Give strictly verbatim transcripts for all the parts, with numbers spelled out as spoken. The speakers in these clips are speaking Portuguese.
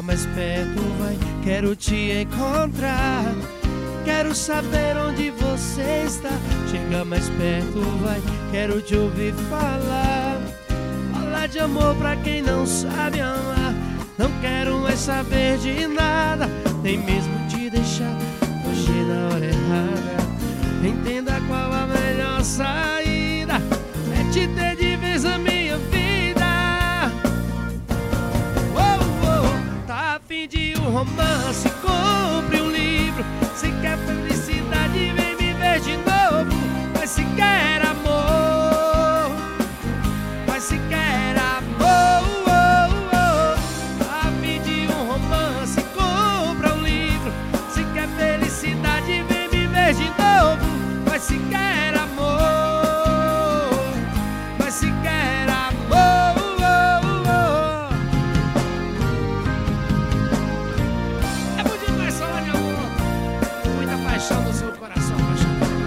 mais perto, vai, quero te encontrar. Quero saber onde você está. Chega mais perto, vai, quero te ouvir falar. Falar de amor pra quem não sabe amar. Não quero mais saber de nada, nem mesmo te deixar fugir na hora errada. Entenda qual a melhor saída, é te ter de vez a minha vida. Oh, oh, tá a fim de um romance, compre um livro. Se quer felicidade, vem me ver de novo. Mas se quer amor, mas se quer amor, oh, oh, tá a fim de um romance, compra um livro. Se quer felicidade, vem me ver de novo. Mas se quer amor, mas se quer amor, oh, oh. É bom demais falar de amor, muita paixão no seu coração apaixonado.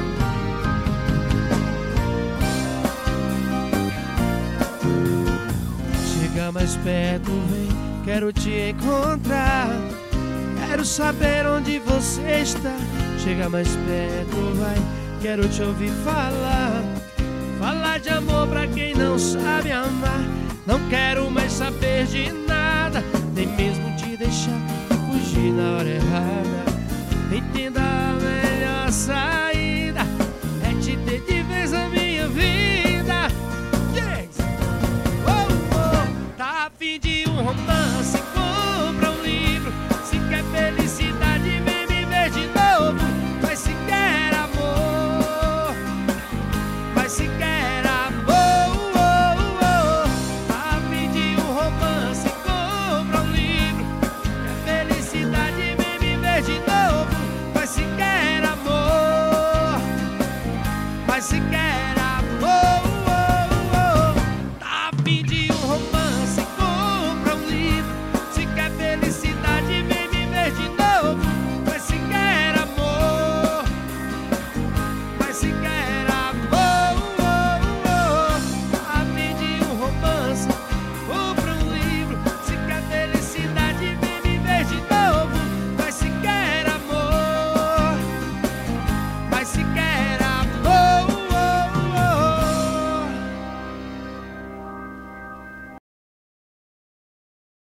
Chega mais perto, vem, quero te encontrar. Quero saber onde você está. Chega mais perto, vai, quero te ouvir falar. Falar de amor pra quem não sabe amar. Não quero mais saber de